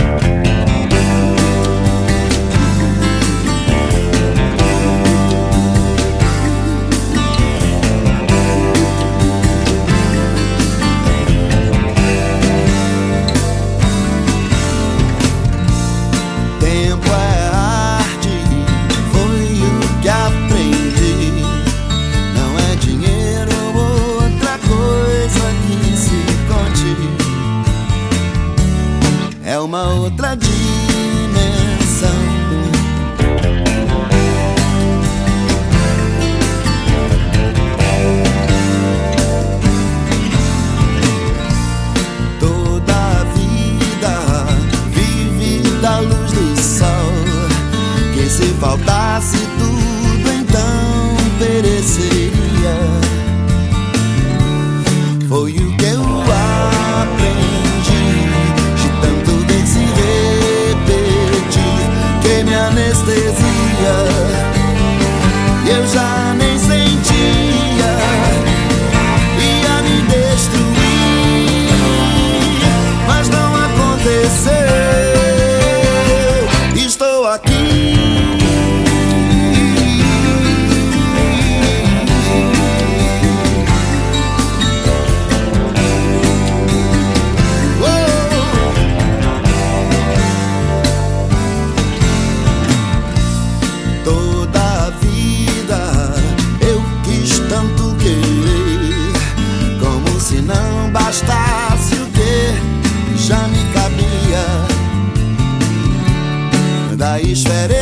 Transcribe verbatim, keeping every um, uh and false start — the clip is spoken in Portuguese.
É uma outra dimensão. Toda a vida vive da luz do sol, que se faltasse tudo então pereceria. Foi o que eu aprendi, de tanto ver se repetir, que me anestesia e eu já nem sentia, ia me destruir, mas não aconteceu. Estou aqui. Toda a vida eu quis tanto querer, como se não bastasse o que já me cabia da esfera